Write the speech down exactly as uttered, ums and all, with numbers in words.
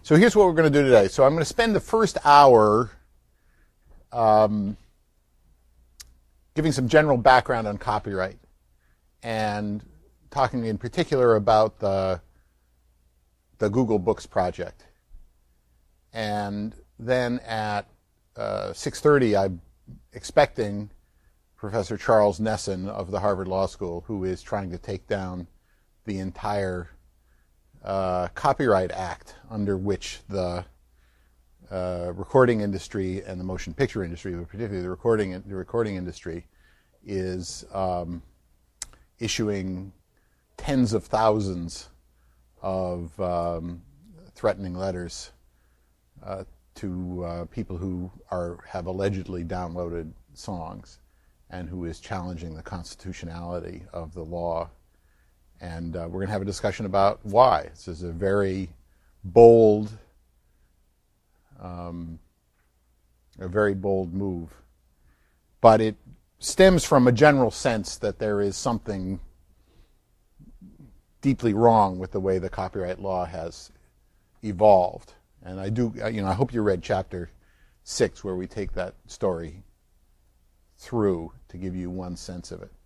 So here's what we're going to do today. So I'm going to spend the first hour um, giving some general background on copyright and talking in particular about the, the Google Books project. And then at uh, six thirty, I'm expecting Professor Charles Nesson of the Harvard Law School, who is trying to take down the entire uh, Copyright Act under which the uh, recording industry and the motion picture industry, but particularly the recording the recording industry, is um, issuing tens of thousands of um, threatening letters uh, to uh, people who are have allegedly downloaded songs, and who is challenging the constitutionality of the law. And uh, we're going to have a discussion about why. This is a very bold, um, a very bold move. But it stems from a general sense that there is something deeply wrong with the way the copyright law has evolved. And I do, you know, I hope you read chapter six, where we take that story through to give you one sense of it.